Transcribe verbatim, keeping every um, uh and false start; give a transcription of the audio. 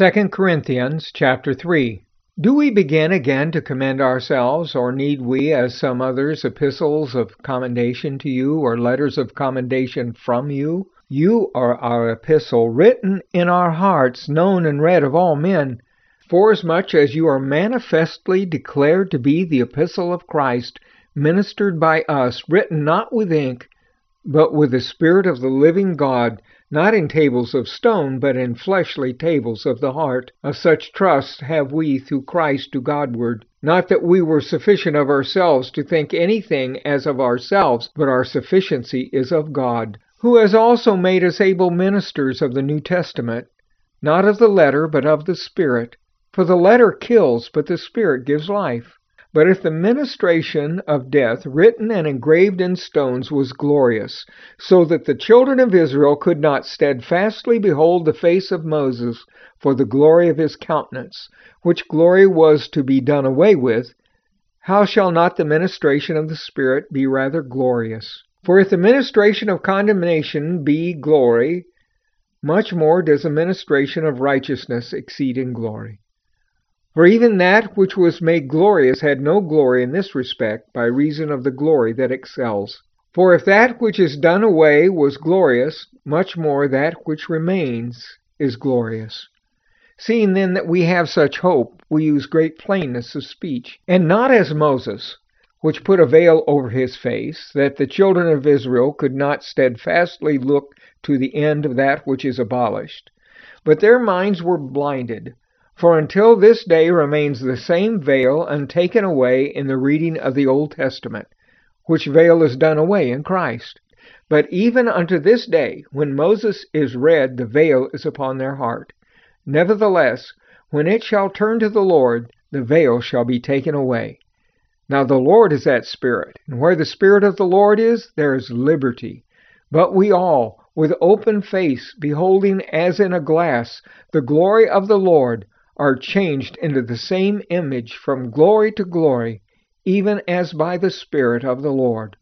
Second Corinthians chapter three. Do we begin again to commend ourselves, or need we, as some others, epistles of commendation to you, or letters of commendation from you? You are our epistle, written in our hearts, known and read of all men. Forasmuch as you are manifestly declared to be the epistle of Christ, ministered by us, written not with ink, but with the Spirit of the living God, not in tables of stone, but in fleshly tables of the heart. Of such trust have we through Christ to Godward. Not that we were sufficient of ourselves to think anything as of ourselves, but our sufficiency is of God, who has also made us able ministers of the New Testament, not of the letter, but of the Spirit. For the letter kills, but the Spirit gives life. But if the ministration of death, written and engraved in stones, was glorious, so that the children of Israel could not steadfastly behold the face of Moses for the glory of his countenance, which glory was to be done away with, how shall not the ministration of the Spirit be rather glorious? For if the ministration of condemnation be glory, much more does the ministration of righteousness exceed in glory. For even that which was made glorious had no glory in this respect, by reason of the glory that excels. For if that which is done away was glorious, much more that which remains is glorious. Seeing then that we have such hope, we use great plainness of speech, and not as Moses, which put a veil over his face, that the children of Israel could not steadfastly look to the end of that which is abolished. But their minds were blinded. For until this day remains the same veil untaken away in the reading of the Old Testament, which veil is done away in Christ. But even unto this day, when Moses is read, the veil is upon their heart. Nevertheless, when it shall turn to the Lord, the veil shall be taken away. Now the Lord is that Spirit, and where the Spirit of the Lord is, there is liberty. But we all, with open face, beholding as in a glass the glory of the Lord, are changed into the same image from glory to glory, even as by the Spirit of the Lord.